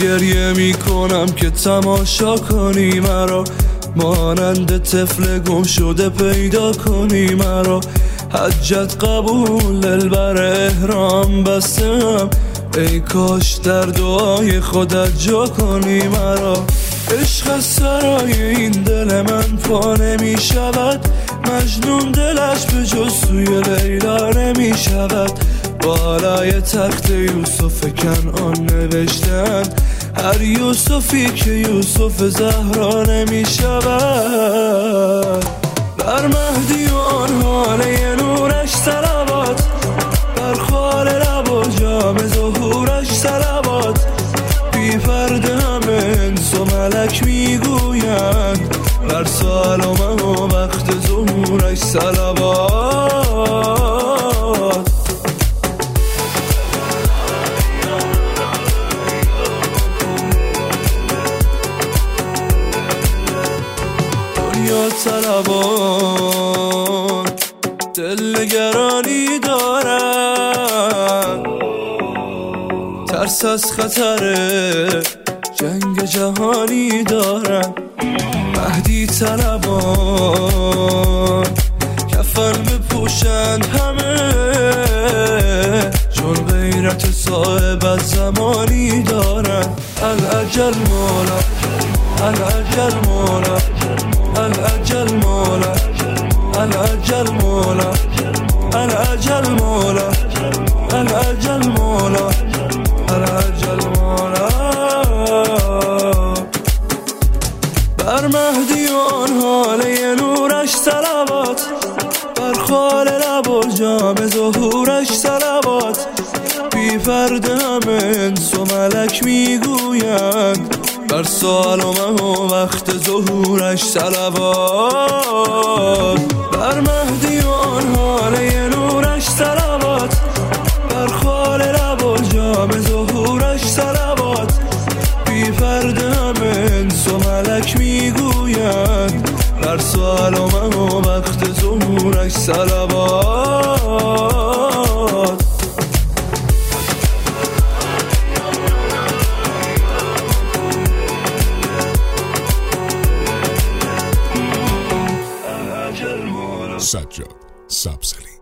گریه میکنم که تماشا کنی مرا، مانند طفل گم شده پیدا کنی مرا. حجت قبول دلبر احرام بستم، ای کاش در دعای خودت جا کنی مرا. عشق از سرای این دل من پا نمی شود، مجنون دلش به جز سوی لیلا نمی شود. بالای تخت یوسف کنعان نوشتن، هر یوسفی که یوسف زهرا نمی شود. بر مهدی و آن حاله نورش صلوات، بر خال لب و جام ظهورش صلوات. بی پرده همه انس و ملک میگویند، بر سالمه و وقت ظهورش صلوات. دنیا طلبان دل نگرانی دارن، ترس از خطر جنگ جهانی دارن. مهدی طلبان کفن بپوشند همه، چون غیرت صاحب زمانی دارن. العجل مولا، العجل مولا، العجل مولا، العجل مولا، العجل مولا، العجل مولا، العجل مولا. بر مهدی و آن حاله نورش صلوات، بر خال لب و جام ظهورش صلوات. بی پرده همه انس و ملک میگویند، بر سالمه و وقت ظهورش صلوات. بر مهدی و آن حاله نورش صلوات، بر خال لب و جام ظهورش صلوات. بی پرده همه انس و ملک میگویند، بر سالمه و وقت ظهورش صلوات. سجاد سبزلی.